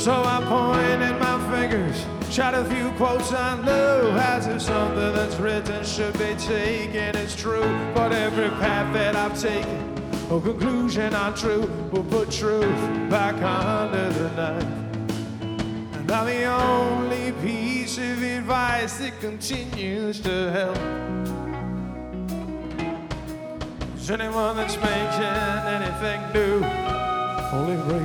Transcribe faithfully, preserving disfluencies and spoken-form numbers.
So I pointed my fingers, shot a few quotes I knew, as if something that's written should be taken as true. But every path that I've taken, or conclusion I drew, will put truth back under the knife. And now the only piece of advice that continues to help is anyone that's making anything new only break